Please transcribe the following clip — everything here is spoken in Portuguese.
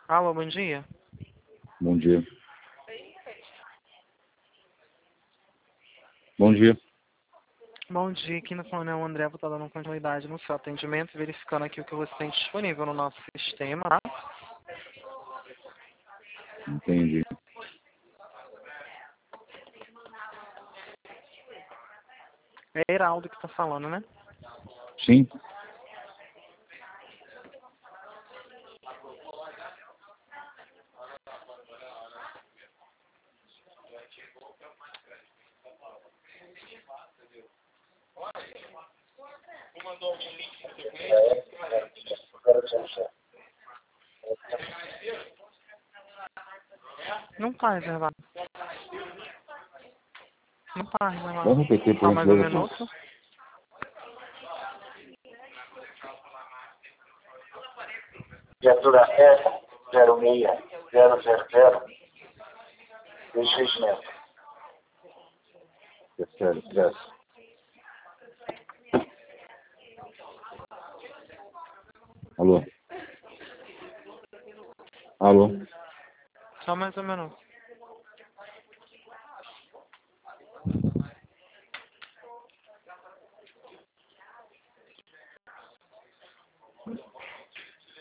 Alô, bom dia. Bom dia. Bom dia. Bom dia, aqui no fone é o André, vou estar dando continuidade no seu atendimento, verificando aqui o que você tem disponível no nosso sistema, tá? Entendi. É Heraldo que tá falando, né? Sim. Não tá reservado. Não tá reservado. Vamos repetir, por Só mais um gentileza, minuto. Viatura F06000, desligamento. É sério, pressa. Alô? Alô? Só mais um minuto.